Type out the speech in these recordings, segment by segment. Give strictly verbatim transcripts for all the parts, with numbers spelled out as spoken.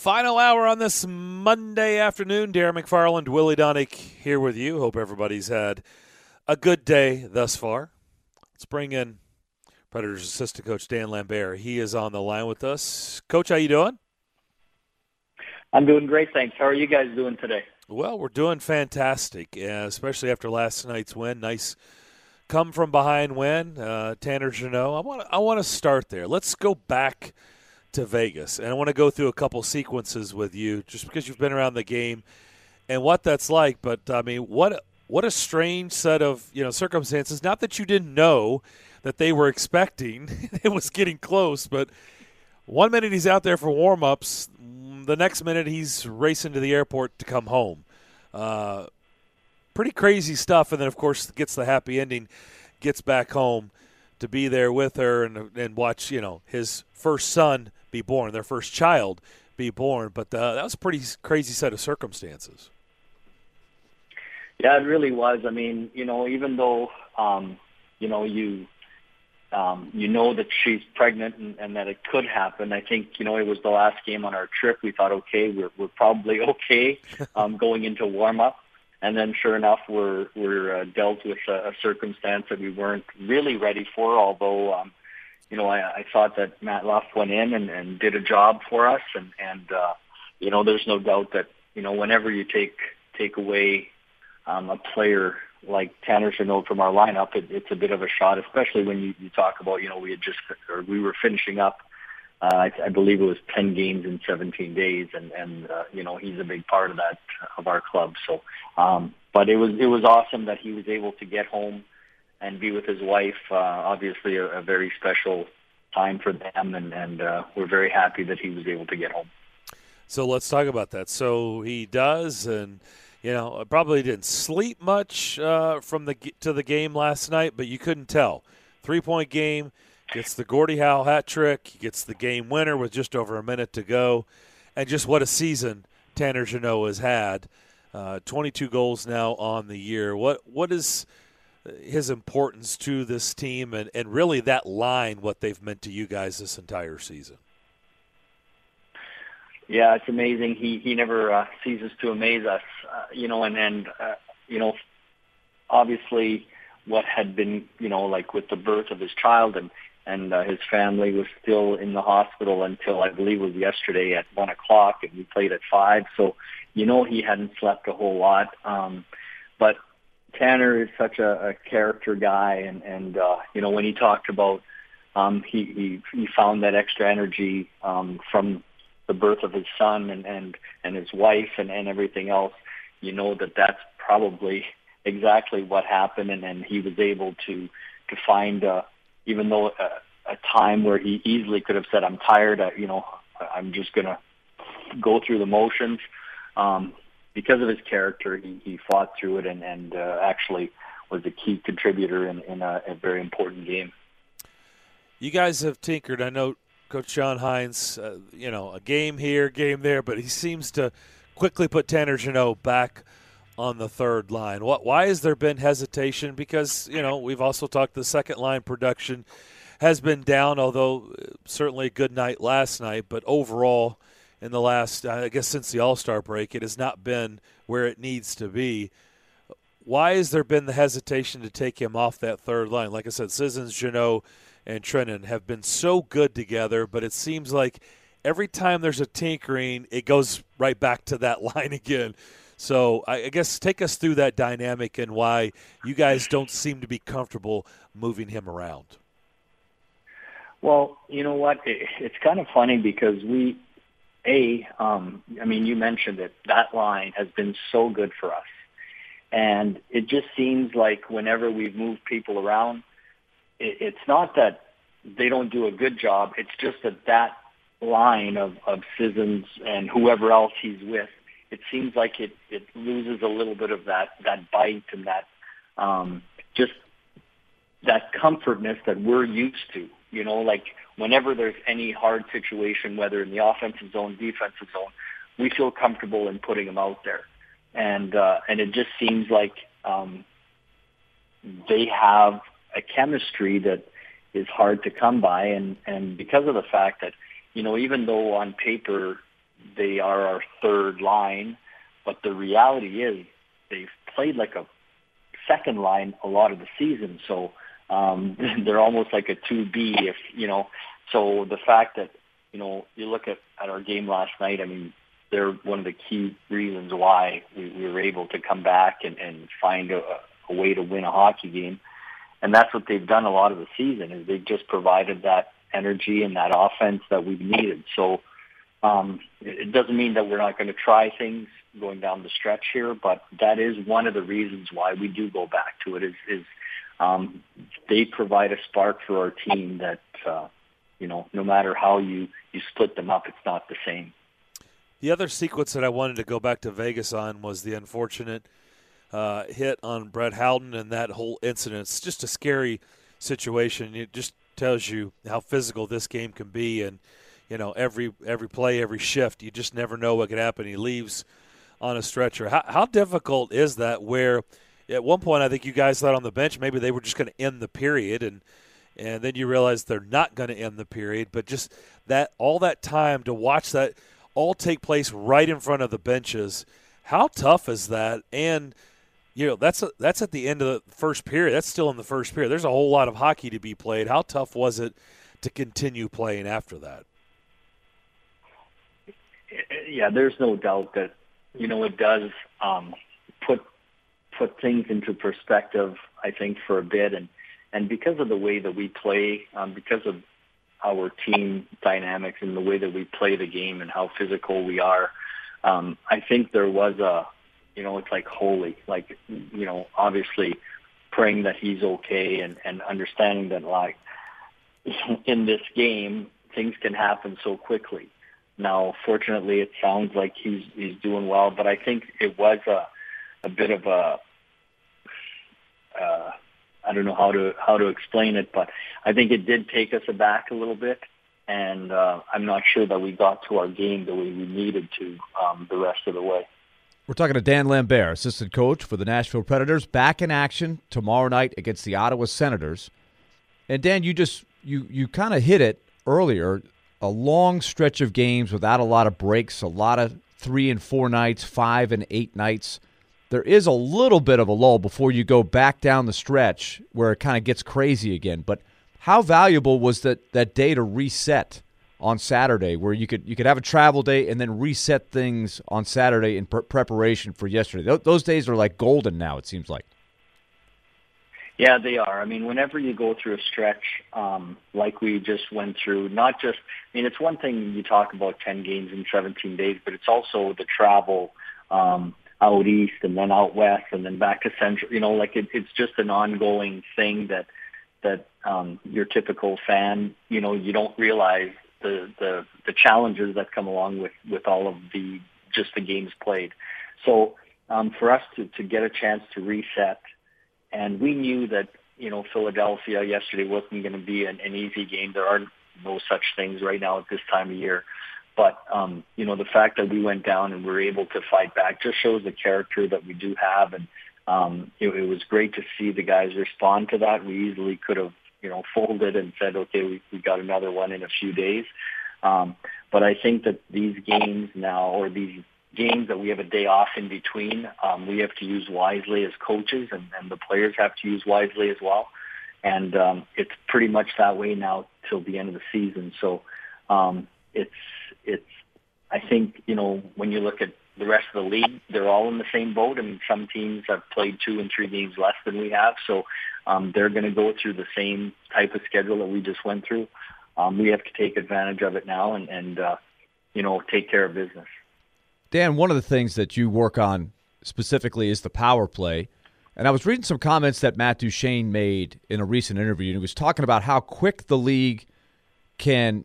Final hour on this Monday afternoon. Darren McFarland, Willie Donick here with you. Hope everybody's had a good day thus far. Let's bring in Predators assistant coach Dan Lambert. He is on the line with us. Coach, how you doing? I'm doing great, thanks. How are you guys doing today? Well, we're doing fantastic, uh, especially after last night's win. Nice come-from-behind win. Uh, Tanner Jeannot, I want I want to start there. Let's go back to Vegas, and I want to go through a couple sequences with you just because you've been around the game and what that's like. But, I mean, what what a strange set of, you know, circumstances. Not that you didn't know that they were expecting. It was getting close, but one minute he's out there for warm-ups. The next minute he's racing to the airport to come home. Uh, pretty crazy stuff, and then, of course, gets the happy ending, gets back home to be there with her and and watch, you know, his first son be born, their first child be born. But uh, that was a pretty crazy set of circumstances. Yeah, it really was. I mean, you know, even though, um, you know, you um, you know that she's pregnant and, and that it could happen, I think, you know, it was the last game on our trip. We thought, okay, we're, we're probably okay um, going into warm-up. And then sure enough, we're, we're uh, dealt with a, a circumstance that we weren't really ready for, although, um, you know, I, I thought that Matt Luff went in and, and did a job for us. And, and uh, you know, there's no doubt that, you know, whenever you take take away um, a player like Tanner Jeannot from our lineup, it, it's a bit of a shot, especially when you, you talk about, you know, we had just, or we were finishing up, uh, I, I believe it was ten games in seventeen days. And, and uh, you know, he's a big part of that, of our club. So, um, but it was, it was awesome that he was able to get home and be with his wife. Uh, obviously a, a very special time for them. And, and uh, we're very happy that he was able to get home. So let's talk about that. So he does, and, you know, probably didn't sleep much uh, from the to the game last night, but you couldn't tell. Three-point game, gets the Gordie Howe hat trick, gets the game winner with just over a minute to go, and just what a season Tanner Jeannot has had. Uh, twenty-two goals now on the year. What What is his importance to this team and, and really that line, what they've meant to you guys this entire season? Yeah, it's amazing. He he never uh, ceases to amaze us, uh, you know, and, and uh, you know, obviously what had been, you know, like with the birth of his child and, and uh, his family was still in the hospital until I believe it was yesterday at one o'clock, and we played at five. So, you know, he hadn't slept a whole lot. Um, but Tanner is such a, a character guy, and, and uh, you know, when he talked about um, he, he, he found that extra energy um, from the birth of his son and, and, and his wife and, and everything else, you know that that's probably exactly what happened. And then he was able to, to find, uh, even though a, a time where he easily could have said, I'm tired, I, you know, I'm just going to go through the motions. Um, because of his character, he, he fought through it and, and uh, actually was a key contributor in, in a, a very important game. You guys have tinkered. I know Coach John Hynes, uh, you know, a game here, game there, but he seems to quickly put Tanner Jeannot back on the third line. What? Why has there been hesitation? Because, you know, we've also talked the second line production has been down, although certainly a good night last night, but overall in the last, I guess since the All-Star break, it has not been where it needs to be. Why has there been the hesitation to take him off that third line? Like I said, Sissons, Jeannot, and Trennan have been so good together, but it seems like every time there's a tinkering, it goes right back to that line again. So I guess take us through that dynamic and why you guys don't seem to be comfortable moving him around. Well, you know what? It, it's kind of funny because we, A, um, I mean, you mentioned it, that line has been so good for us. And it just seems like whenever we've moved people around, it, it's not that they don't do a good job. It's just that that line of, of Sissons and whoever else he's with, it seems like it, it loses a little bit of that, that bite and that um, just that comfortness that we're used to. You know, like whenever there's any hard situation, whether in the offensive zone, defensive zone, we feel comfortable in putting them out there. And uh, and it just seems like um, they have a chemistry that is hard to come by. And, and because of the fact that, you know, even though on paper they are our third line, but the reality is they've played like a second line a lot of the season. So um, they're almost like a two B, if you know. So the fact that you know you look at, at our game last night, I mean, they're one of the key reasons why we, we were able to come back and, and find a, a way to win a hockey game. And that's what they've done a lot of the season, is they've just provided that energy and that offense that we've needed. So um, it doesn't mean that we're not going to try things going down the stretch here, but that is one of the reasons why we do go back to it, is, is um, they provide a spark for our team that, uh, you know, no matter how you, you split them up, it's not the same. The other sequence that I wanted to go back to Vegas on was the unfortunate uh, hit on Brett Howden and that whole incident. It's just a scary situation. It just tells you how physical this game can be, and you know every every play, every shift, you just never know what could happen. He leaves on a stretcher. How, how difficult is that? Where at one point I think you guys thought on the bench maybe they were just going to end the period, and and then you realize they're not going to end the period. But just that all that time to watch that all take place right in front of the benches, how tough is that? And you know, that's a, that's at the end of the first period. That's still in the first period. There's a whole lot of hockey to be played. How tough was it to continue playing after that? Yeah, there's no doubt that, you know, it does um, put put things into perspective, I think, for a bit. And, and because of the way that we play, um, because of our team dynamics and the way that we play the game and how physical we are, um, I think there was a, you know, it's like holy, like, you know, obviously praying that he's okay, and, and understanding that, like, in this game, things can happen so quickly. Now, fortunately, it sounds like he's he's doing well, but I think it was a a bit of a, uh, I don't know how to how to explain it, but I think it did take us aback a little bit, and uh, I'm not sure that we got to our game the way we needed to um, the rest of the way. We're talking to Dan Lambert, assistant coach for the Nashville Predators, back in action tomorrow night against the Ottawa Senators. And Dan, you just you you kind of hit it earlier. A long stretch of games without a lot of breaks, a lot of three and four nights, five and eight nights. There is a little bit of a lull before you go back down the stretch where it kind of gets crazy again. But how valuable was that, that day to reset on Saturday, where you could you could have a travel day and then reset things on Saturday in pre- preparation for yesterday? Th- those days are like golden now, it seems like. Yeah, they are. I mean, whenever you go through a stretch um, like we just went through, not just, I mean, it's one thing you talk about ten games in seventeen days, but it's also the travel um, out east and then out west and then back to central. You know, like it, it's just an ongoing thing that that um, your typical fan, you know, you don't realize the, the, the challenges that come along with, with all of the just the games played. So um, for us to, to get a chance to reset. And we knew that, you know, Philadelphia yesterday wasn't going to be an, an easy game. There are no such things right now at this time of year. But, um, you know, the fact that we went down and were able to fight back just shows the character that we do have. And um, it, it was great to see the guys respond to that. We easily could have, you know, folded and said, okay, we, we got another one in a few days. Um, but I think that these games now, or these games that we have a day off in between, um, we have to use wisely as coaches, and, and the players have to use wisely as well. And um, it's pretty much that way now till the end of the season. So um, it's, it's, I think, you know, when you look at the rest of the league, they're all in the same boat. I mean, some teams have played two and three games less than we have. So um, they're going to go through the same type of schedule that we just went through. Um, we have to take advantage of it now and, and uh, you know, take care of business. Dan, one of the things that you work on specifically is the power play. And I was reading some comments that Matt Duchene made in a recent interview, and he was talking about how quick the league can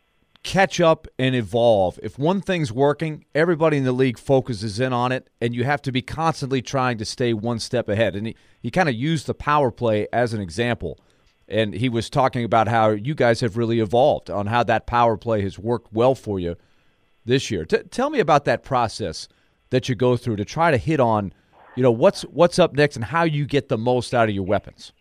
catch up and evolve. If one thing's working, everybody in the league focuses in on it, and you have to be constantly trying to stay one step ahead. And he, he kind of used the power play as an example. And he was talking about how you guys have really evolved on how that power play has worked well for you this year. T- tell me about that process that you go through to try to hit on, you know, what's what's up next and how you get the most out of your weapons.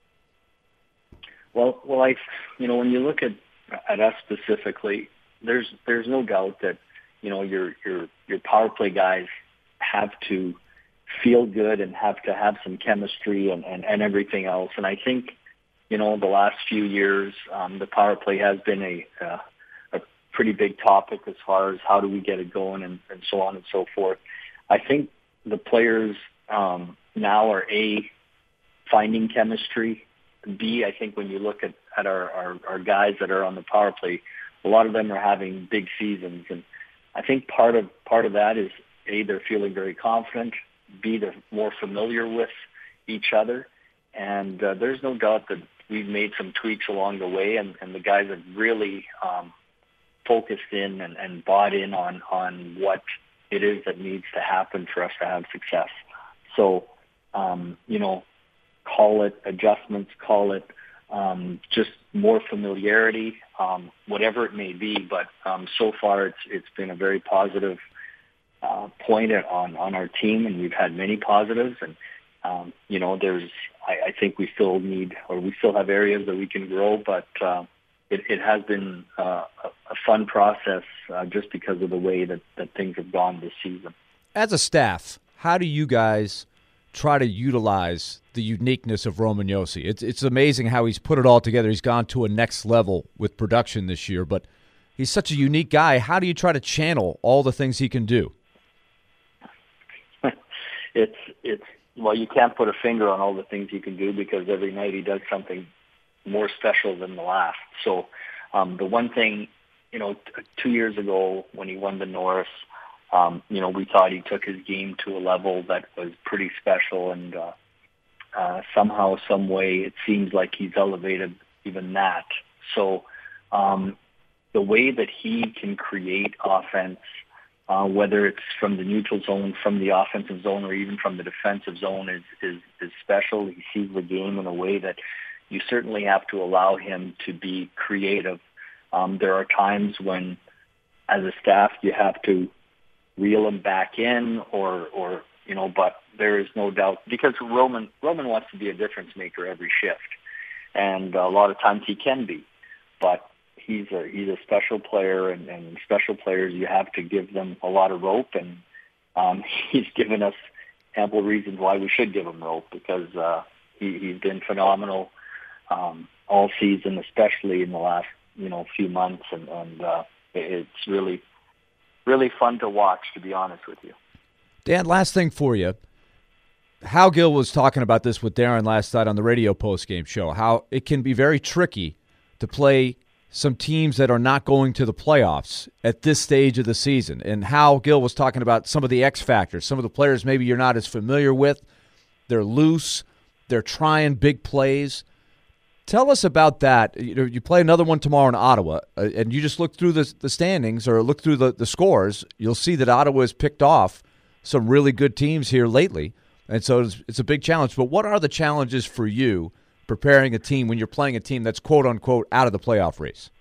Well, well, I, you know, when you look at at us specifically, there's there's no doubt that, you know, your your your power play guys have to feel good and have to have some chemistry and, and, and everything else. And I think, you know, the last few years, um, the power play has been a, uh, a pretty big topic as far as how do we get it going and, and so on and so forth. I think the players um, now are, A, finding chemistry. B, I think when you look at, at our, our, our guys that are on the power play, a lot of them are having big seasons. And I think part of part of that is, A, they're feeling very confident. B, they're more familiar with each other. And uh, there's no doubt that we've made some tweaks along the way, and, and the guys have really um, focused in and, and bought in on, on what it is that needs to happen for us to have success. So, um, you know, call it adjustments, call it um, just more familiarity, um, whatever it may be. But um, so far it's it's been a very positive uh, point on, on our team, and we've had many positives. And, um, you know, there's, I, I think we still need, or we still have areas that we can grow, but uh, it, it has been uh, a, a fun process uh, just because of the way that, that things have gone this season. As a staff, how do you guys try to utilize the uniqueness of Roman Josi? It's it's amazing how he's put it all together. He's gone to a next level with production this year, but he's such a unique guy. How do you try to channel all the things he can do? it's it's well, you can't put a finger on all the things he can do because every night he does something more special than the last. So um, the one thing, you know, t- two years ago when he won the Norris, Um, you know, we thought he took his game to a level that was pretty special, and uh, uh, somehow, some way, it seems like he's elevated even that. So um, the way that he can create offense, uh, whether it's from the neutral zone, from the offensive zone, or even from the defensive zone, is, is, is special. He sees the game in a way that you certainly have to allow him to be creative. Um, there are times when, as a staff, you have to reel him back in, or, or you know, but there is no doubt, because Roman Roman wants to be a difference maker every shift, and a lot of times he can be, but he's a he's a special player, and, and special players, you have to give them a lot of rope, and um, he's given us ample reasons why we should give him rope, because uh, he, he's been phenomenal um, all season, especially in the last you know few months, and, and uh, it's really. Really fun to watch, to be honest with you. Dan, last thing for you. Hal Gill was talking about this with Darren last night on the radio postgame show, how it can be very tricky to play some teams that are not going to the playoffs at this stage of the season. And Hal Gill was talking about some of the X factors, some of the players maybe you're not as familiar with. They're loose. They're trying big plays. Tell us about that. You know, you play another one tomorrow in Ottawa, uh, and you just look through the, the standings or look through the, the scores. You'll see that Ottawa has picked off some really good teams here lately, and so it's, it's a big challenge. But what are the challenges for you preparing a team when you're playing a team that's quote-unquote out of the playoff race?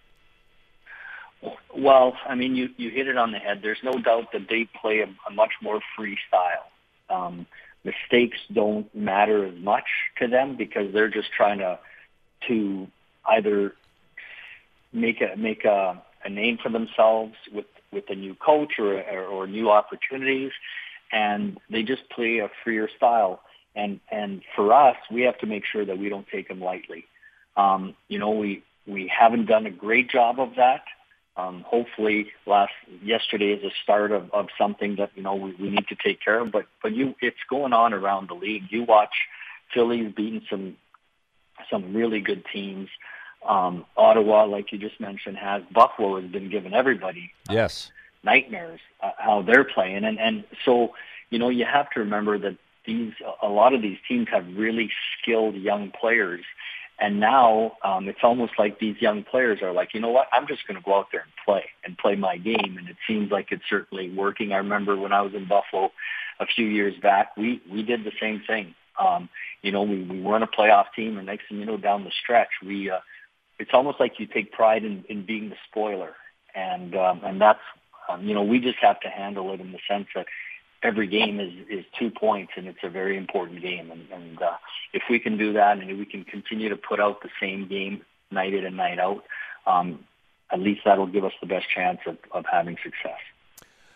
Well, I mean, you, you hit it on the head. There's no doubt that they play a, a much more free style. Um, mistakes don't matter as much to them because they're just trying to to either make a make a, a name for themselves with, with a new coach or, or or new opportunities, and they just play a freer style. And and for us, we have to make sure that we don't take them lightly. Um, you know, we we haven't done a great job of that. Um, hopefully, last yesterday is a start of, of something that you know we, we need to take care of. But but you, it's going on around the league. You watch Philly's beating some. some really good teams. Um, Ottawa, like you just mentioned, has Buffalo has been giving everybody uh, yes nightmares uh, how they're playing, and and so you know you have to remember that these a lot of these teams have really skilled young players, and now um, it's almost like these young players are like, you know what, I'm just going to go out there and play and play my game, and it seems like it's certainly working. I remember when I was in Buffalo a few years back, we we did the same thing. Um, you know, we, we weren't a playoff team, and next thing you know, down the stretch, we uh, it's almost like you take pride in, in being the spoiler, and um, and that's um, you know, we just have to handle it in the sense that every game is, is two points, and it's a very important game, and, and uh, if we can do that, and if we can continue to put out the same game night in and night out, um, at least that'll give us the best chance of, of having success.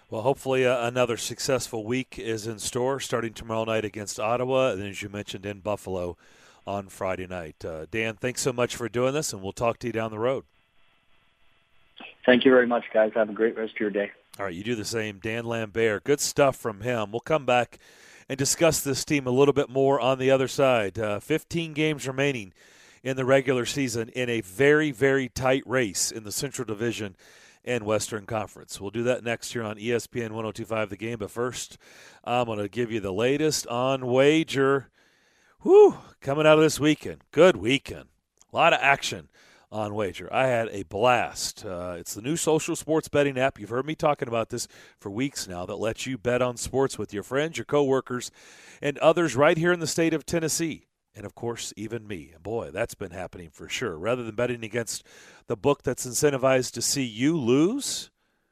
Well, hopefully uh, another successful week is in store, starting tomorrow night against Ottawa, and as you mentioned, in Buffalo on Friday night. Uh, Dan, thanks so much for doing this, and we'll talk to you down the road. Thank you very much, guys. Have a great rest of your day. All right, you do the same. Dan Lambert, good stuff from him. We'll come back and discuss this team a little bit more on the other side. Uh, fifteen games remaining in the regular season in a very, very tight race in the Central Division and Western Conference. We'll do that next year on E S P N one oh two point five The Game. But first, I'm going to give you the latest on Wager. Whew, coming out of this weekend. Good weekend. A lot of action on Wager. I had a blast. Uh, it's the new social sports betting app. You've heard me talking about this for weeks now, that lets you bet on sports with your friends, your coworkers, and others right here in the state of Tennessee. And, of course, even me. Boy, that's been happening for sure. Rather than betting against the book that's incentivized to see you lose,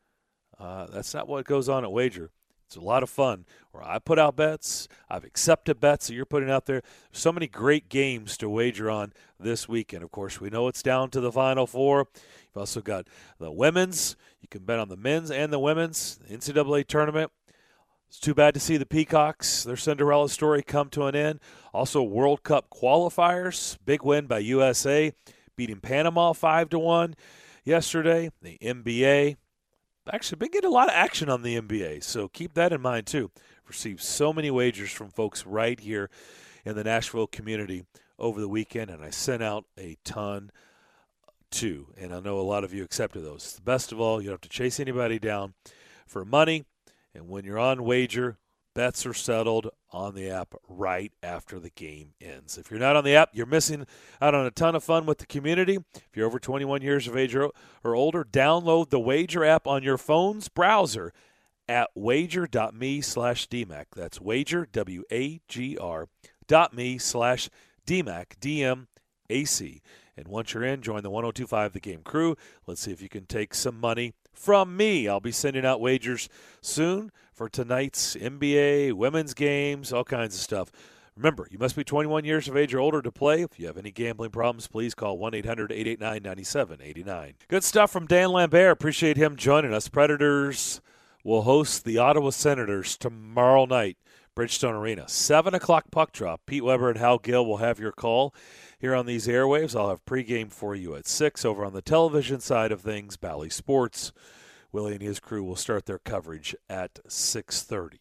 uh, that's not what goes on at Wager. It's a lot of fun where I put out bets. I've accepted bets that you're putting out there. There's so many great games to wager on this weekend. Of course, we know it's down to the Final Four. You've also got the women's. You can bet on the men's and the women's. The N C double A tournament. It's too bad to see the Peacocks, their Cinderella story, come to an end. Also, World Cup qualifiers. Big win by U S A, beating Panama five to one yesterday. The N B A. Actually, been getting a lot of action on the N B A, so keep that in mind, too. Received so many wagers from folks right here in the Nashville community over the weekend, and I sent out a ton, too. And I know a lot of you accepted those. The best of all, you don't have to chase anybody down for money. And when you're on Wager, bets are settled on the app right after the game ends. If you're not on the app, you're missing out on a ton of fun with the community. If you're over twenty-one years of age or, or older, download the Wager app on your phone's browser at wager.me slash DMAC. That's wager, W A G R, dot me slash DMAC, D M A C. And once you're in, join the one oh two point five The Game crew. Let's see if you can take some money from me. I'll be sending out wagers soon for tonight's N B A, women's games, all kinds of stuff. Remember, you must be twenty-one years of age or older to play. If you have any gambling problems, please call one eight hundred eight eight nine nine seven eight nine. Good stuff from Dan Lambert. Appreciate him joining us. Predators will host the Ottawa Senators tomorrow night, Bridgestone Arena. seven o'clock puck drop. Pete Weber and Hal Gill will have your call here on these airwaves. I'll have pregame for you at six over on the television side of things, Bally Sports. Willie and his crew will start their coverage at six thirty.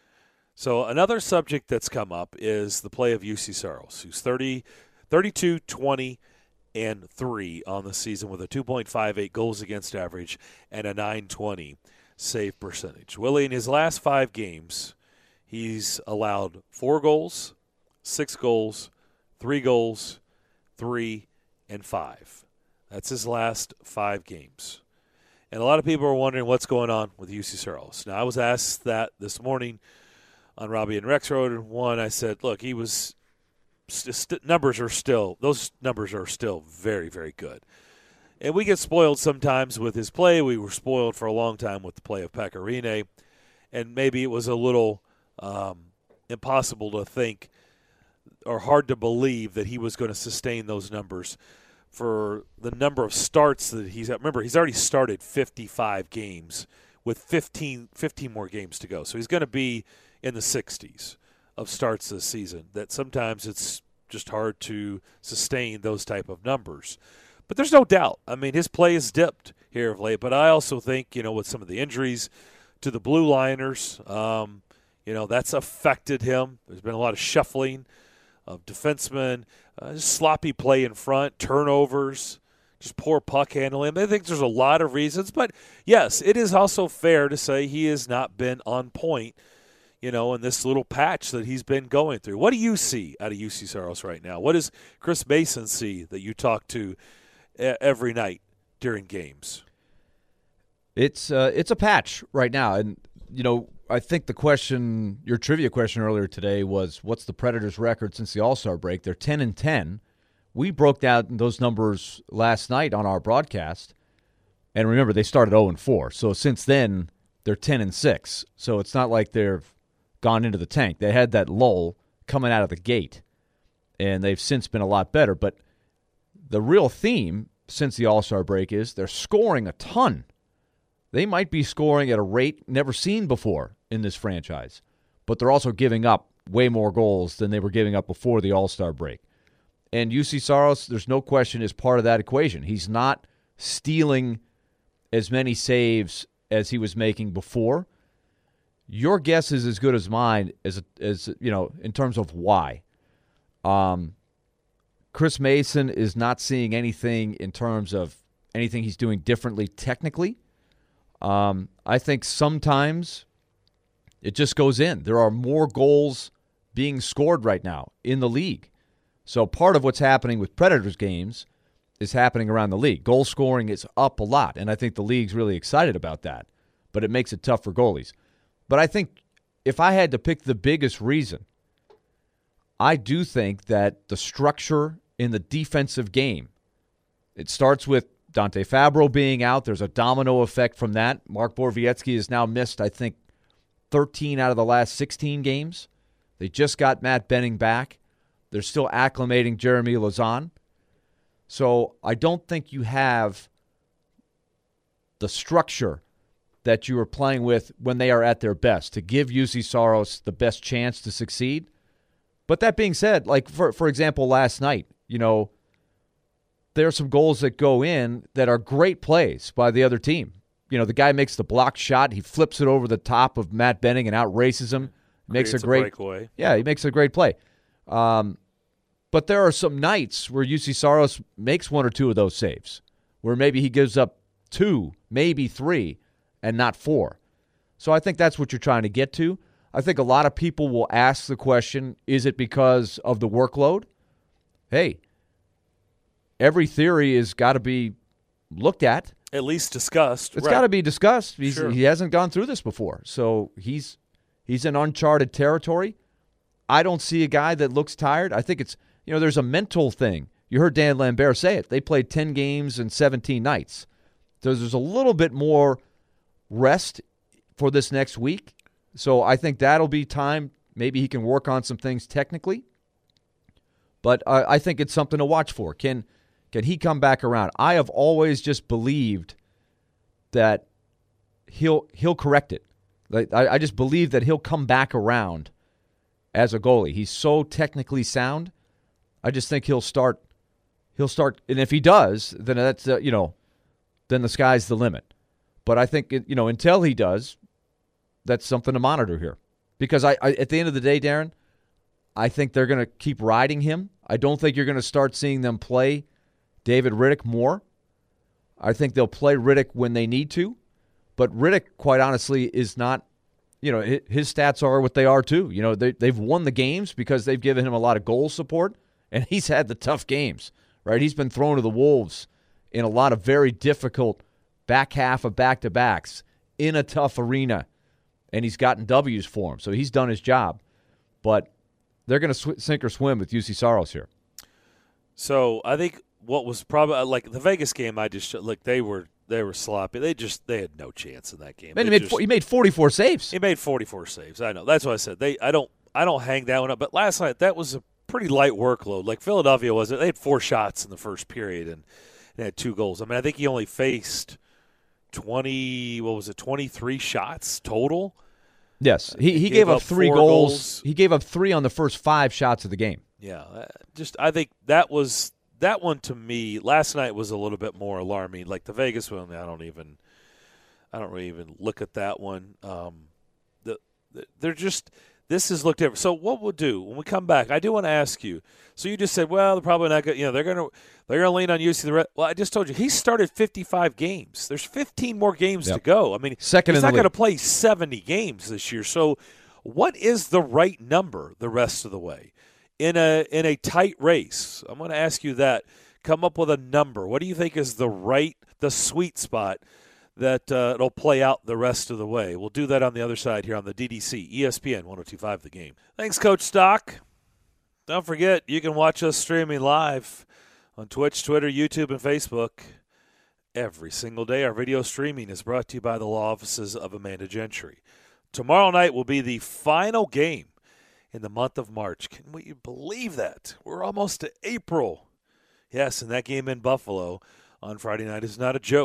So another subject that's come up is the play of U C Saros, who's thirty, thirty-two, twenty, and three on the season with a two point five eight goals against average and a nine twenty save percentage. Willie, in his last five games, he's allowed four goals, six goals, three goals, three, and five. That's his last five games. And a lot of people are wondering what's going on with U C Saros. Now, I was asked that this morning on Robbie and Rex Road. One, I said, look, he was st- numbers are still, those numbers are still very, very good. And we get spoiled sometimes with his play. We were spoiled for a long time with the play of Pecorine. And maybe it was a little um, impossible to think or hard to believe that he was going to sustain those numbers for the number of starts that he's at. Remember, he's already started fifty-five games with fifteen, fifteen more games to go. So he's going to be in the sixties of starts this season. That sometimes it's just hard to sustain those type of numbers. But there's no doubt. I mean, his play has dipped here of late. But I also think, you know, with some of the injuries to the Blue Liners, um, you know, that's affected him. There's been a lot of shuffling of defensemen, uh, just sloppy play in front, turnovers, just poor puck handling. I think there's a lot of reasons. But, yes, it is also fair to say he has not been on point, you know, in this little patch that he's been going through. What do you see out of U C Saros right now? What does Chris Mason see that you talk to every night during games? It's uh, it's a patch right now. And, you know, I think the question, your trivia question earlier today was, what's the Predators' record since the All-Star break? They're ten and ten. We broke down those numbers last night on our broadcast. And remember, they started oh and four. So since then, they're ten and six. So it's not like they've gone into the tank. They had that lull coming out of the gate. And they've since been a lot better. But the real theme since the All-Star break is they're scoring a ton. they might be scoring at a rate never seen before in this franchise, but they're also giving up way more goals than they were giving up before the All-Star break. And U C Saros, there's no question, is part of that equation. He's not stealing as many saves as he was making before. Your guess is as good as mine as, as you know, in terms of why. Um, Chris Mason is not seeing anything in terms of anything he's doing differently technically. Um, I think sometimes it just goes in. There are more goals being scored right now in the league. So part of what's happening with Predators games is happening around the league. Goal scoring is up a lot, and I think the league's really excited about that. But it makes it tough for goalies. But I think if I had to pick the biggest reason, I do think that the structure in the defensive game, it starts with Dante Fabro being out. There's a domino effect from that. Mark Borowiecki has now missed, I think, thirteen out of the last sixteen games. They just got Matt Benning back. They're still acclimating Jeremy Lauzon. So I don't think you have the structure that you were playing with when they are at their best to give U C Saros the best chance to succeed. But that being said, like, for, for example, last night, you know, there are some goals that go in that are great plays by the other team. You know, the guy makes the block shot. He flips it over the top of Matt Benning and outraces him. Makes Creates a great a breakaway. Yeah, he makes a great play. Um, but there are some nights where U C Saros makes one or two of those saves, where maybe he gives up two, maybe three, and not four. So I think that's what you're trying to get to. I think a lot of people will ask the question, is it because of the workload? Hey, every theory has got to be looked at. At least discussed. It's right. got to be discussed. He's, Sure. He hasn't gone through this before. So he's he's in uncharted territory. I don't see a guy that looks tired. I think it's, you know, there's a mental thing. You heard Dan Lambert say it. They played ten games in seventeen nights. So there's a little bit more rest for this next week. So I think that'll be time. Maybe he can work on some things technically. But uh, I think it's something to watch for. Can can he come back around? I have always just believed that he'll he'll correct it. Like, I, I just believe that he'll come back around as a goalie. He's so technically sound. I just think he'll start. He'll start, and if he does, then that's uh, you know, then the sky's the limit. But I think it, you know, until he does, that's something to monitor here. Because I, I at the end of the day, Darren, I think they're going to keep riding him. I don't think you're going to start seeing them play David Rittich more. I think they'll play Rittich when they need to. But Rittich, quite honestly, is not, you know, his stats are what they are too. You know, they, they've won the games because they've given him a lot of goal support, and he's had the tough games, right? He's been thrown to the wolves in a lot of very difficult back half of back-to-backs in a tough arena, and he's gotten W's for him. So he's done his job. But they're going to sw- sink or swim with U C Saros here. So I think what was probably like the Vegas game, I just like they were they were sloppy. They just they had no chance in that game. Man, he They made, just, four, he made forty-four saves. he made forty-four saves. I know. That's what I said. They I don't I don't hang that one up. But last night that was a pretty light workload. Like Philadelphia was. They had four shots in the first period and they had two goals. I mean, I think he only faced twenty. What was it? twenty-three shots total. Yes, he, he gave gave, up up three four goals. goals. He gave up three on the first five shots of the game. Yeah, uh, just I think that was that one to me. Last night was a little bit more alarming. Like the Vegas one, I don't even, I don't really even look at that one. Um, the, the they're just this is looked different. So what we'll do when we come back, I do want to ask you. So you just said, well, they're probably not going. You know, they're going to they're going to lean on U C. The Red. Well, I just told you he started fifty-five games. There's fifteen more games Yep. to go. I mean, Second he's in the not going to league. play seventy games this year. So what is the right number the rest of the way? In a in a tight race, I'm going to ask you that. Come up with a number. What do you think is the right, the sweet spot that uh, it'll play out the rest of the way? We'll do that on the other side here on the D D C, E S P N one oh two point five The Game. Thanks, Coach Stock. Don't forget, you can watch us streaming live on Twitch, Twitter, YouTube, and Facebook every single day. Our video streaming is brought to you by the law offices of Amanda Gentry. Tomorrow night will be the final game in the month of March. Can we believe that? We're almost to April. Yes, and that game in Buffalo on Friday night is not a joke.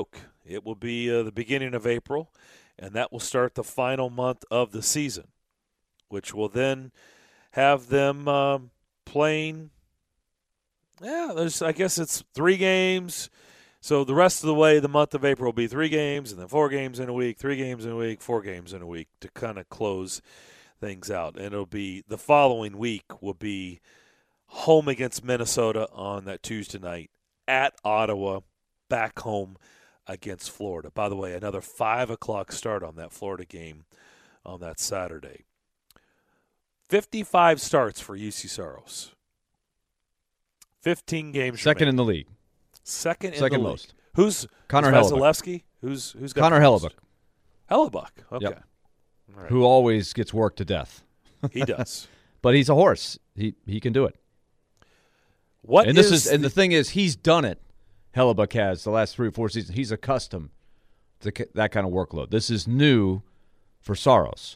It will be uh, the beginning of April, and that will start the final month of the season, which will then have them um, playing. Yeah, there's. I guess it's three games. So the rest of the way, the month of April will be three games, and then four games in a week, three games in a week, four games in a week to kind of close things out. And it'll be the following week will be home against Minnesota on that Tuesday night, at Ottawa, back home against Florida. By the way, another five o'clock start on that Florida game on that Saturday. fifty-five starts for U C Saros. fifteen games. Second remaining. in the league. Second in Second the most. league. Who's Connor who's Hellebuyck. Vasilevsky? Who's who's got Connor the most? Hellebuyck. Hellebuyck. Okay. Yep. All right. Who always gets worked to death. He does. But he's a horse. He he can do it. What and this is is and the thing is he's done it. Hellebuyck has the last three or four seasons. He's accustomed to that kind of workload. This is new for Saros.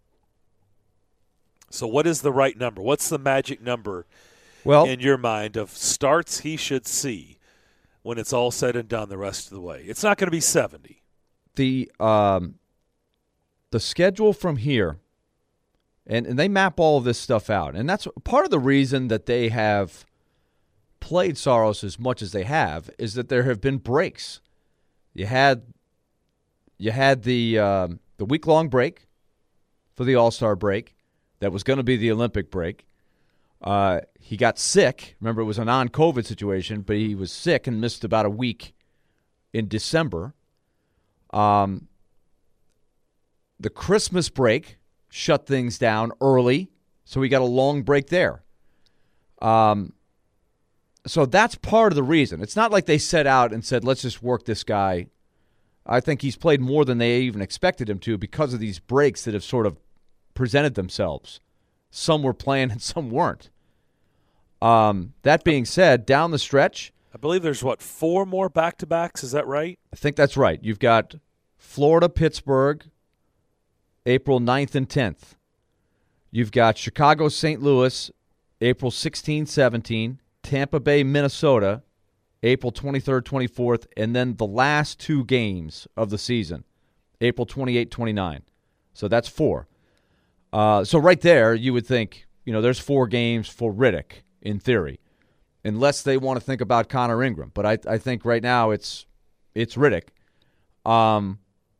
So what is the right number? What's the magic number well, in your mind of starts he should see when it's all said and done the rest of the way? It's not going to be seventy. The um, the schedule from here, and, and they map all of this stuff out. And that's part of the reason that they have played Saros as much as they have is that there have been breaks. You had you had the um, the week-long break for the All-Star break that was going to be the Olympic break. Uh, he got sick. Remember, it was a non-COVID situation, but he was sick and missed about a week in December. Um, the Christmas break shut things down early, so we got a long break there. Um, so that's part of the reason. It's not like they set out and said, let's just work this guy. I think he's played more than they even expected him to because of these breaks that have sort of presented themselves. Some were playing and some weren't. Um, that being said, down the stretch, I believe there's, what, four more back-to-backs? Is that right? I think that's right. You've got Florida, Pittsburgh, April ninth and tenth. You've got Chicago, Saint Louis, April sixteenth, seventeenth. Tampa Bay, Minnesota, April twenty-third, twenty-fourth. And then the last two games of the season, April twenty-eighth, twenty-ninth. So that's four. Uh, so right there, you would think, you know, there's four games for Riddick, in theory, unless they want to think about Connor Ingram. But I, I think right now it's it's Riddick. Um,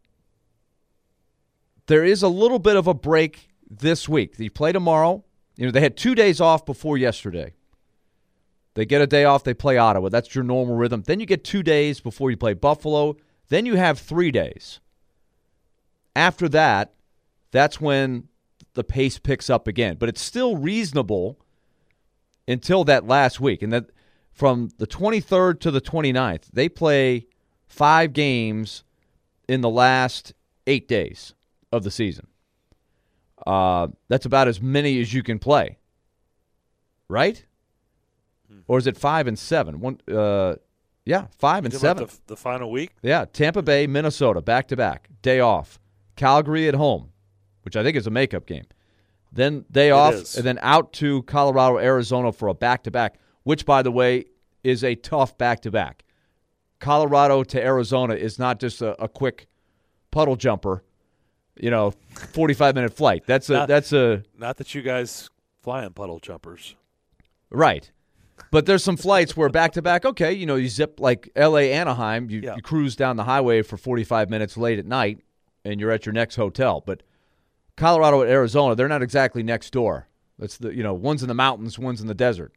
there is a little bit of a break this week. They play tomorrow. You know, they had two days off before yesterday. They get a day off, they play Ottawa. That's your normal rhythm. Then you get two days before you play Buffalo. Then you have three days. After that, that's when the pace picks up again. But it's still reasonable until that last week. And that from the twenty-third to the twenty-ninth, they play five games in the last eight days of the season. Uh, that's about as many as you can play. Right? Or is it five and seven? One, uh, yeah, five and seven. The, the final week? Yeah, Tampa Bay, Minnesota, back-to-back. Day off. Calgary at home, which I think is a makeup game. Then day It off, is. and then out to Colorado, Arizona for a back-to-back, which, by the way, is a tough back-to-back. Colorado to Arizona is not just a, a quick puddle jumper, you know, forty-five minute flight. That's a Not- that's a Not that you guys fly on puddle jumpers. right. But there's some flights where back-to-back, okay, you know, you zip like L A Anaheim, you, Yeah. you cruise down the highway for forty-five minutes late at night, and you're at your next hotel. But Colorado and Arizona, they're not exactly next door. That's the you know, one's in the mountains, one's in the desert.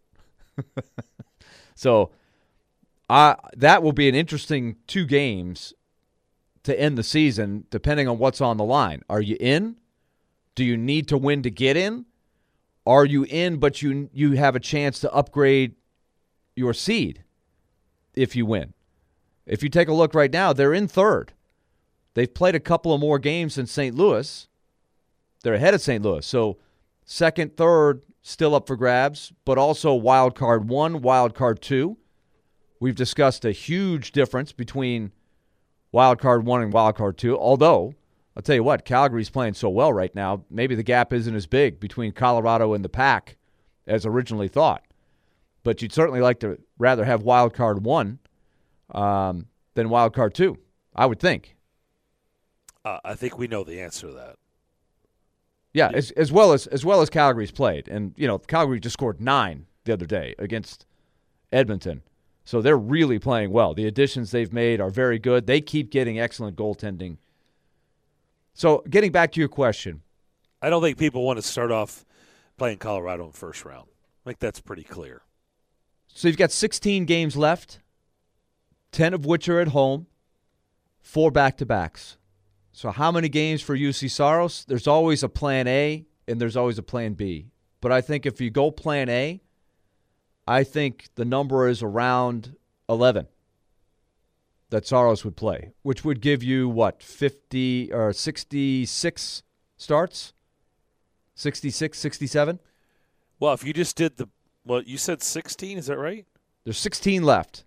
So uh, that will be an interesting two games to end the season, depending on what's on the line. Are you in? Do you need to win to get in? Are you in, but you you have a chance to upgrade your seed if you win? If you take a look right now, they're in third. They've played a couple of more games than Saint Louis. They're ahead of Saint Louis. So second, third, still up for grabs, but also wild card one, wild card two. We've discussed a huge difference between wild card one and wild card two, although I'll tell you what, Calgary's playing so well right now, maybe the gap isn't as big between Colorado and the Pack as originally thought. But you'd certainly like to rather have wild card one um, than wild card two. I would think. Uh, I think we know the answer to that. Yeah, as as well as as well as Calgary's played, and you know Calgary just scored nine the other day against Edmonton, so they're really playing well. The additions they've made are very good. They keep getting excellent goaltending. So, getting back to your question, I don't think people want to start off playing Colorado in first round. I think that's pretty clear. So you've got sixteen games left, ten of which are at home, four back-to-backs. So how many games for U C Saros? There's always a plan A, and there's always a plan B. But I think if you go plan A, I think the number is around eleven that Saros would play, which would give you, what, fifty or sixty-six starts? sixty-six, sixty-seven? Well, if you just did the – well, you said sixteen, is that right? There's sixteen left.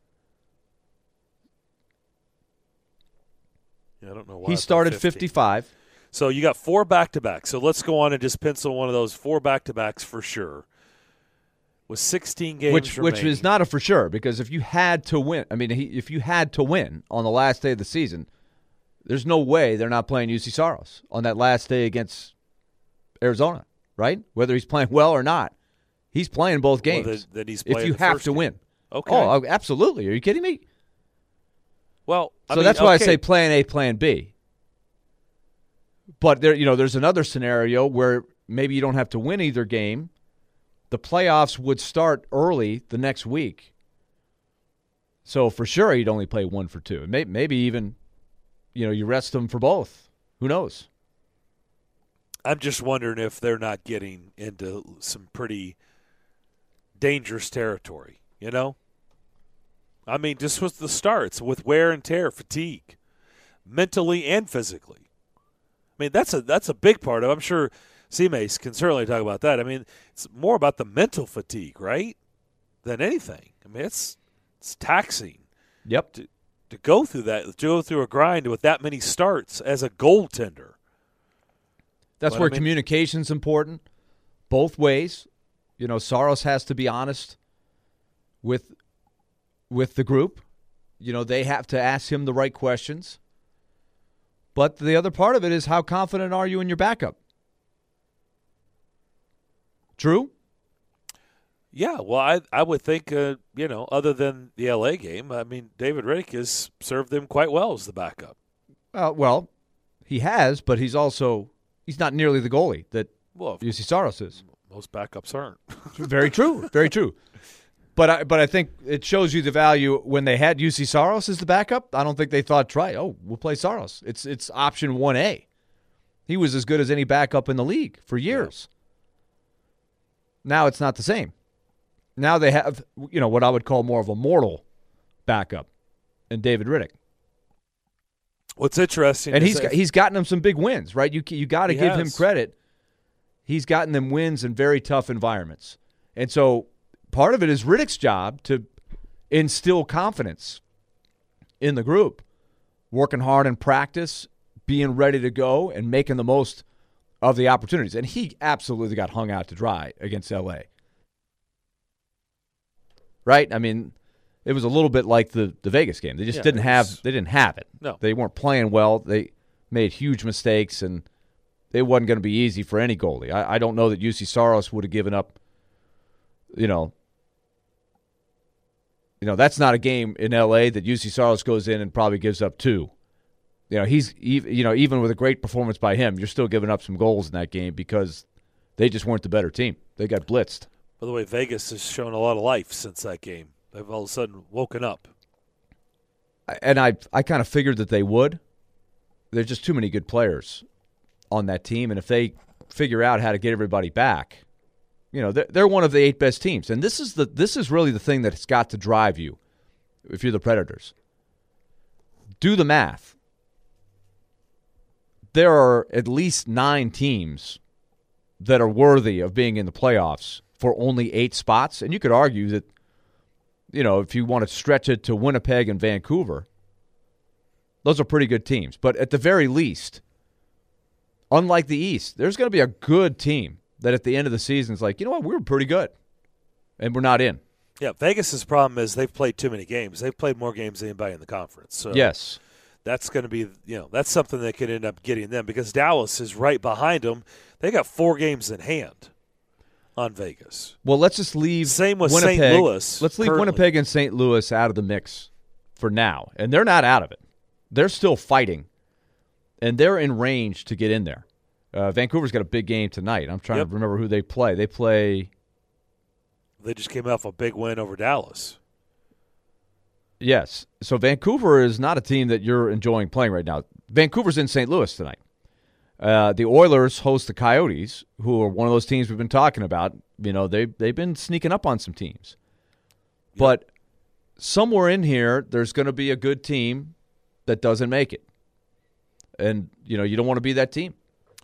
Yeah, I don't know why. He started fifty-five. So you got four back-to-backs. So let's go on and just pencil one of those four back-to-backs for sure. With sixteen games which remaining. which is not a for sure, because if you had to win, I mean, he, if you had to win on the last day of the season, there's no way they're not playing U C Saros on that last day against Arizona, right? Whether he's playing well or not, he's playing both games. Well, that, that he's playing if you the have first to game. win. Okay. Oh, absolutely. Are you kidding me? Well, I so mean, that's why okay. I say plan A, plan B. But there, you know, there's another scenario where maybe you don't have to win either game. The playoffs would start early the next week. So for sure you'd only play one for two. Maybe, maybe even, you know, you rest them for both. Who knows? I'm just wondering if they're not getting into some pretty dangerous territory, you know? I mean, just with the starts, with wear and tear, fatigue, mentally and physically. I mean, that's a that's a big part of it. I'm sure C-Mace can certainly talk about that. I mean, it's more about the mental fatigue, right, than anything. I mean, it's it's taxing. Yep. To, to go through that, to go through a grind with that many starts as a goaltender. That's but where I mean, communication's important, both ways. You know, Saros has to be honest with with the group. You know, they have to ask him the right questions. But the other part of it is, how confident are you in your backup? True? Yeah, well, I I would think, uh, you know, other than the L A game, I mean, David Rittich has served them quite well as the backup. Uh, well, he has, but he's also he's not nearly the goalie that Well, U C Saros is. most backups aren't. Very true. Very true. But I, but I think it shows you the value when they had U C Saros as the backup. I don't think they thought, try, oh, we'll play Saros. It's it's option one A. He was as good as any backup in the league for years. Yeah. Now it's not the same. Now they have, you know, what I would call more of a mortal backup in David Rittich. What's interesting, and is he's that- got, he's gotten them some big wins, right? You you got to He give him has. credit. He's gotten them wins in very tough environments, and so part of it is Rittich's job to instill confidence in the group, working hard in practice, being ready to go, and making the most of the opportunities. And he absolutely got hung out to dry against L A. Right? I mean, it was a little bit like the, the Vegas game. They just Yeah, didn't it have was- they didn't have it. No. They weren't playing well. They made huge mistakes, and it wasn't going to be easy for any goalie. I, I don't know that U C Saros would have given up, you know, you know, that's not a game in L A that U C Saros goes in and probably gives up two. You know, he's even, you know, even with a great performance by him, you're still giving up some goals in that game because they just weren't the better team. They got blitzed. By the way, Vegas has shown a lot of life since that game. They've all of a sudden woken up. And I I kind of figured that they would. There's just too many good players on that team, and if they figure out how to get everybody back, you know, they're, they're one of the eight best teams. And this is the this is really the thing that's got to drive you if you're the Predators. Do the math. There are at least nine teams that are worthy of being in the playoffs for only eight spots, and you could argue that, you know, if you want to stretch it to Winnipeg and Vancouver, those are pretty good teams. But at the very least, unlike the East, there's going to be a good team that at the end of the season is like, you know what, we were pretty good, and we're not in. Yeah, Vegas's problem is they've played too many games. They've played more games than anybody in the conference. So Yes. that's going to be, you know, that's something that could end up getting them because Dallas is right behind them. They got four games in hand on Vegas. Well, let's just leave Same with Winnipeg. Saint Louis. Let's leave currently. Winnipeg and Saint Louis out of the mix for now. And they're not out of it. They're still fighting, and they're in range to get in there. Uh, Vancouver's got a big game tonight. I'm trying Yep. to remember who they play. They play – They just came off a big win over Dallas. yes. So Vancouver is not a team that you're enjoying playing right now. Vancouver's in Saint Louis tonight. Uh, the Oilers host the Coyotes, who are one of those teams we've been talking about. You know, they, they've been sneaking up on some teams. Yep. But somewhere in here, there's going to be a good team that doesn't make it. And, you know, you don't want to be that team.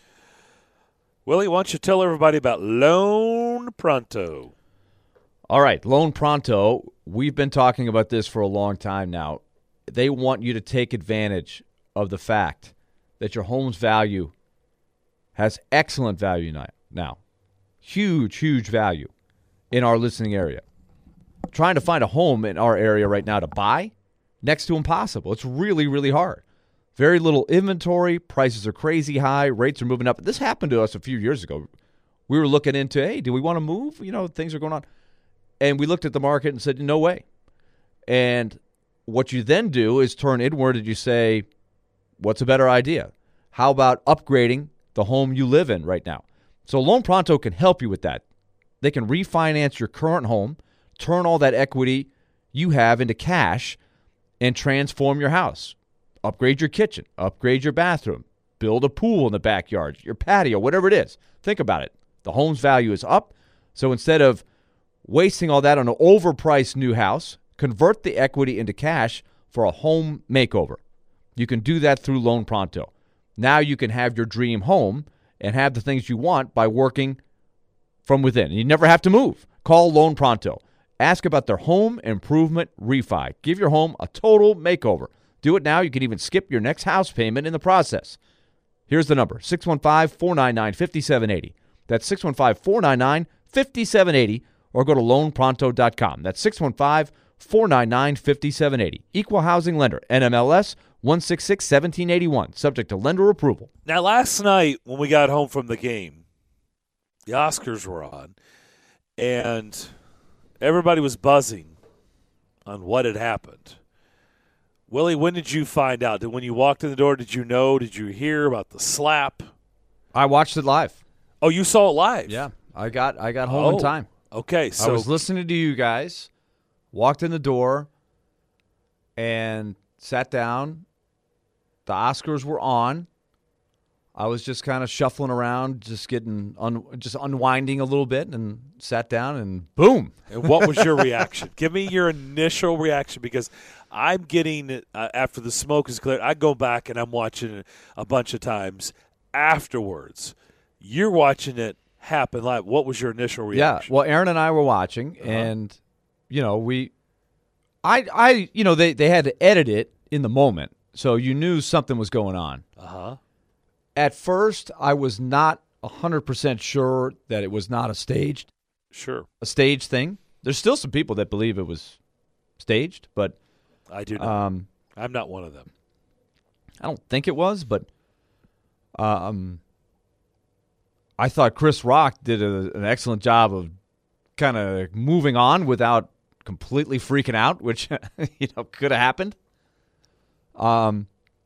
Willie, why don't you tell everybody about Lone Pronto? All right, Lone Pronto, we've been talking about this for a long time now. They want you to take advantage of the fact that your home's value has excellent value now. Huge, huge value in our listening area. Trying to find a home in our area right now to buy, next to impossible. It's really, really hard. Very little inventory. Prices are crazy high. Rates are moving up. This happened to us a few years ago. We were looking into, hey, do we want to move? You know, things are going on. And we looked at the market and said, no way. And what you then do is turn inward and you say, what's a better idea? How about upgrading the home you live in right now? So Lone Pronto can help you with that. They can refinance your current home, turn all that equity you have into cash, and transform your house. Upgrade your kitchen, upgrade your bathroom, build a pool in the backyard, your patio, whatever it is. Think about it. The home's value is up. So instead of wasting all that on an overpriced new house, convert the equity into cash for a home makeover. You can do that through Lone Pronto. Now you can have your dream home and have the things you want by working from within. You never have to move. Call Lone Pronto. Ask about their home improvement refi. Give your home a total makeover. Do it now. You can even skip your next house payment in the process. Here's the number, six one five, four nine nine, five seven eight zero. That's six one five, four nine nine, five seven eight zero, or go to loan pronto dot com. That's six one five, four nine nine, five seven eight zero. Equal housing lender, N M L S one six six, one seven eight one, subject to lender approval. Now, last night when we got home from the game, the Oscars were on, and everybody was buzzing on what had happened. Willie, when did you find out? Did when you walked in the door, did you know? Did you hear about the slap? I watched it live. Oh, you saw it live? Yeah, I got I got home Oh, in time. Okay, so I was listening to you guys, walked in the door, and sat down. The Oscars were on. I was just kind of shuffling around, just getting, un, just unwinding a little bit, and sat down, and boom. And what was your reaction? Give me your initial reaction, because I'm getting, uh, after the smoke is cleared, I go back and I'm watching it a bunch of times afterwards. You're watching it happen live. What was your initial reaction? Yeah, well, Aaron and I were watching, uh-huh. and, you know, we, I, I, you know, they, they had to edit it in the moment, so you knew something was going on. Uh-huh. At first, I was not one hundred percent sure that it was not a staged, sure, a staged thing. There's still some people that believe it was staged, but I do not. Um, I'm not one of them. I don't think it was, but um, I thought Chris Rock did a, an excellent job of kind of moving on without completely freaking out, which you know could have happened. Um,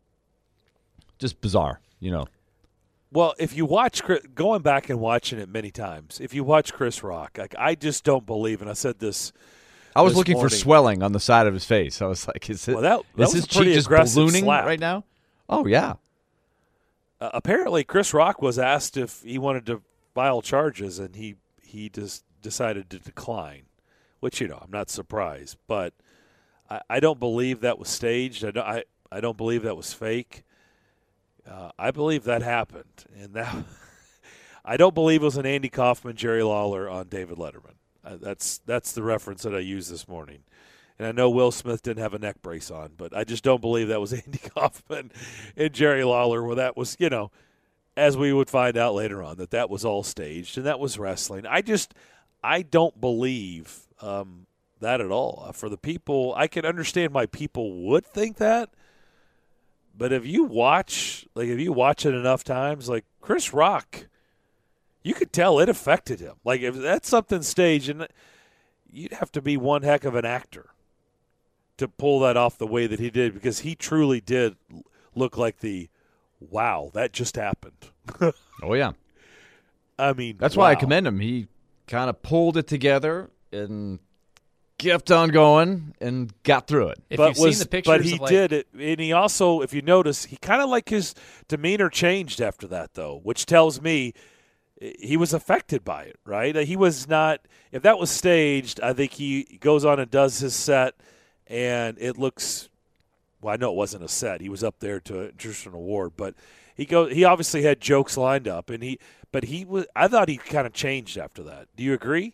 just bizarre, you know. Well, if you watch, going back and watching it many times, if you watch Chris Rock, like I just don't believe, and I said this. I was this looking morning. for swelling on the side of his face. I was like, "Is it? Well, that, that is was his a pretty cheek just aggressive ballooning slap. right now?" Oh yeah. Uh, apparently, Chris Rock was asked if he wanted to file charges, and he he just decided to decline. Which you know, I'm not surprised, but I, I don't believe that was staged. I don't, I, I don't believe that was fake. Uh, I believe that happened, and that I don't believe it was an Andy Kaufman, Jerry Lawler on David Letterman. Uh, that's that's the reference that I used this morning. And I know Will Smith didn't have a neck brace on, but I just don't believe that was Andy Kaufman and Jerry Lawler, where that was, you know, as we would find out later on, that that was all staged and that was wrestling. I just, I don't believe um, that at all. For the people, I can understand why people would think that, But if you watch, like if you watch it enough times, like Chris Rock, you could tell it affected him. Like if that's something staged, and you'd have to be one heck of an actor to pull that off the way that he did, because he truly did look like the, wow, that just happened. Oh, yeah. I mean, that's wow. why I commend him. He kind of pulled it together and kept on going and got through it. If but you've was, seen the pictures, but he of like, did it, and he also, if you notice, he kind of like his demeanor changed after that, though, which tells me he was affected by it, right? He was not. If that was staged, I think he goes on and does his set, and it looks. Well, I know it wasn't a set. He was up there to introduce an award, but he go. He obviously had jokes lined up, and he. But he was. I thought he kind of changed after that. Do you agree?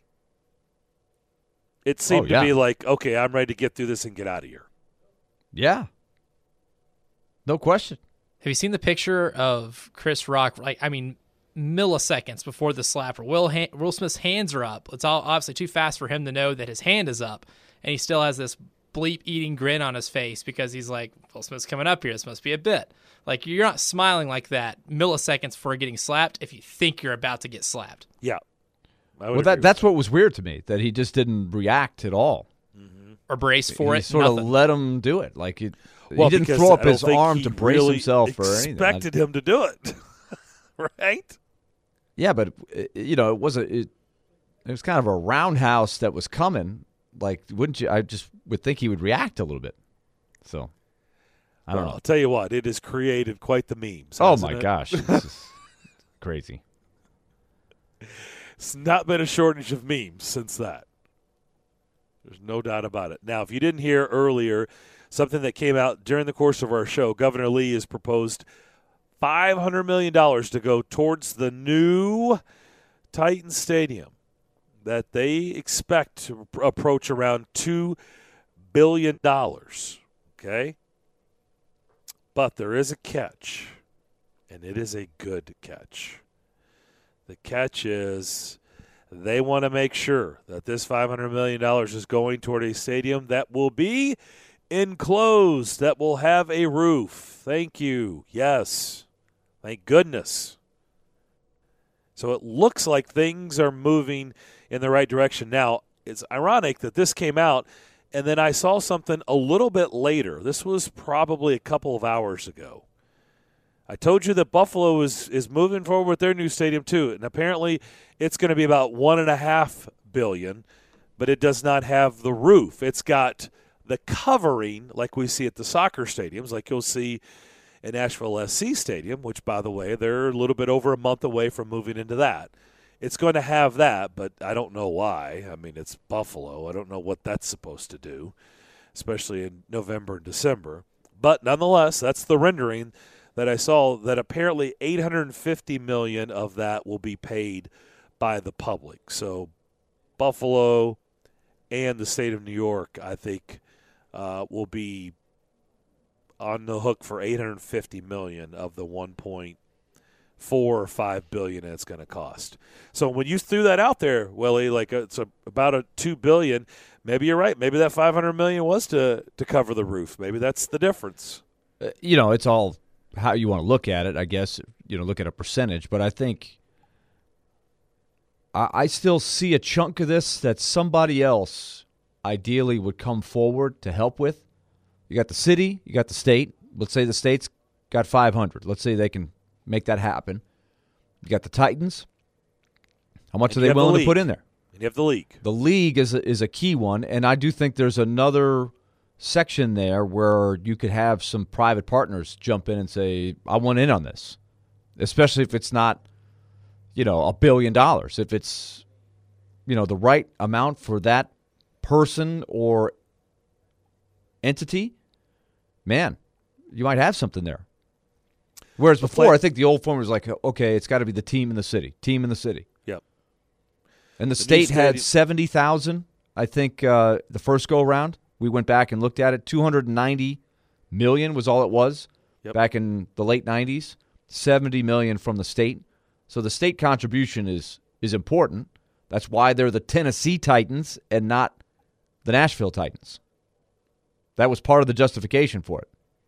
It seemed oh, yeah. to be like, okay, I'm ready to get through this and get out of here. Yeah. No question. Have you seen the picture of Chris Rock? Like, I mean, milliseconds before the slap, where Will ha- Will Smith's hands are up. It's all obviously too fast for him to know that his hand is up, and he still has this bleep-eating grin on his face because he's like, Will Smith's coming up here. This must be a bit. Like, you're not smiling like that milliseconds before getting slapped if you think you're about to get slapped. Yeah. Well, that that's what was weird to me, that he just didn't react at all. Mm-hmm. Or brace for he it. sort nothing. of let him do it. Like he, well, he didn't because throw up I don't his think arm he to brace really himself or anything. Expected him to do it, right? Yeah, but you know, it was a it, it was kind of a roundhouse that was coming. Like, wouldn't you? I just would think he would react a little bit. So, I don't well, know. I'll tell you what, it has created quite the memes. Oh my it? gosh, this is crazy. It's not been a shortage of memes since that. There's no doubt about it. Now, if you didn't hear earlier, something that came out during the course of our show, Governor Lee has proposed five hundred million dollars to go towards the new Titan Stadium that they expect to approach around two billion dollars. Okay? But there is a catch, and it is a good catch. The catch is they want to make sure that this five hundred million dollars is going toward a stadium that will be enclosed, that will have a roof. Thank you. Yes. Thank goodness. So it looks like things are moving in the right direction. Now, it's ironic that this came out, and then I saw something a little bit later. This was probably a couple of hours ago. I told you that Buffalo is, is moving forward with their new stadium too, and apparently it's going to be about one and a half billion, but it does not have the roof. It's got the covering like we see at the soccer stadiums, like you'll see in Nashville S C Stadium, which, by the way, they're a little bit over a month away from moving into that. It's going to have that, but I don't know why. I mean, it's Buffalo. I don't know what that's supposed to do, especially in November and December. But nonetheless, that's the rendering that I saw, that apparently eight hundred fifty million dollars of that will be paid by the public. So Buffalo and the state of New York, I think, uh, will be on the hook for eight hundred fifty million dollars of the one point four or five billion dollars it's going to cost. So when you threw that out there, Willie, like it's a, about a two billion dollars, maybe you're right. Maybe that five hundred million dollars was to to cover the roof. Maybe that's the difference. Uh, you know, it's all how you want to look at it, I guess. You know, look at a percentage, but I think I, I still see a chunk of this that somebody else ideally would come forward to help with. You got the city, you got the state. Let's say the state's got five hundred. Let's say they can make that happen. You got the Titans. How much And are they you have the willing to league. put in there? And you have the league. The league is a, is a key one, and I do think there's another section there where you could have some private partners jump in and say, I want in on this, especially if it's not, you know, a billion dollars. If it's, you know, the right amount for that person or entity, man, you might have something there. Whereas The before, play- I think the old form was like, okay, it's got to be the team in the city, team in the city. Yep. And the, The new state had stadium- seventy thousand, I think, uh, the first go-around. We went back and looked at it. two hundred ninety million was all it was Yep. back in the late nineties. seventy million from the state. So the state contribution is is important. That's why they're the Tennessee Titans and not the Nashville Titans. That was part of the justification for it.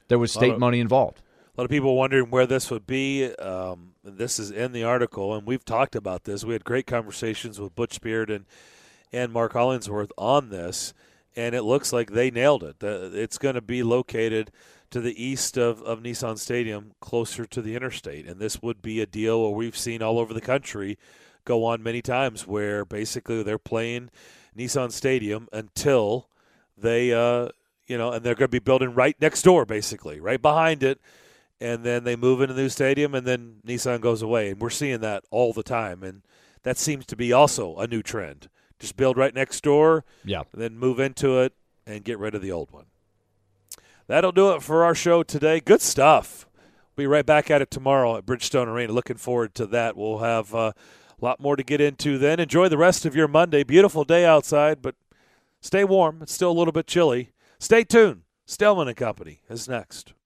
there was state of, money involved. A lot of people wondering where this would be. Um, this is in the article, and we've talked about this. We had great conversations with Butch Beard and, and Mark Hollingsworth on this, and it looks like they nailed it. It's going to be located to the east of, of Nissan Stadium, closer to the interstate, and this would be a deal where we've seen all over the country go on many times where basically they're playing Nissan Stadium until they, uh, you know, and they're going to be building right next door, basically, right behind it. And then they move into the new stadium, and then Nissan goes away. And we're seeing that all the time. And that seems to be also a new trend. Just build right next door, yeah, and then move into it and get rid of the old one. That'll do it for our show today. Good stuff. We'll be right back at it tomorrow at Bridgestone Arena. Looking forward to that. We'll have uh, a lot more to get into then. Enjoy the rest of your Monday. Beautiful day outside, but stay warm. It's still a little bit chilly. Stay tuned. Stellman and Company is next.